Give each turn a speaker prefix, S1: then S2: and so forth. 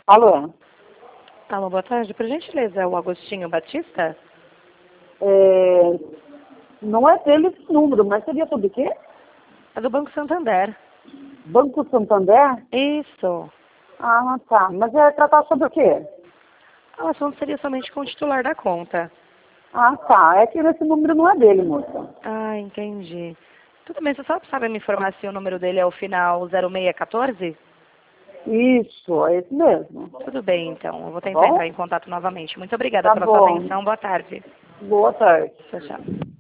S1: Alô?
S2: Alô, boa tarde. Por gentileza, o Agostinho Batista?
S1: Não é dele esse número, mas seria sobre o quê?
S2: É do Banco Santander.
S1: Banco Santander?
S2: Isso.
S1: Ah, tá. Mas é tratar sobre o quê?
S2: O assunto seria somente com o titular da conta.
S1: Ah, tá. É que esse número não é dele, moça.
S2: Ah, entendi. Tudo bem, você só sabe me informar se o número dele é o final 0614?
S1: Isso, é esse mesmo.
S2: Tudo bem, então. Eu vou
S1: Tá
S2: tentar
S1: bom?
S2: entrar em contato novamente. Muito obrigada
S1: Tá
S2: pela sua
S1: bom.
S2: atenção. Boa tarde.
S1: Boa tarde.
S2: Tchau, tchau.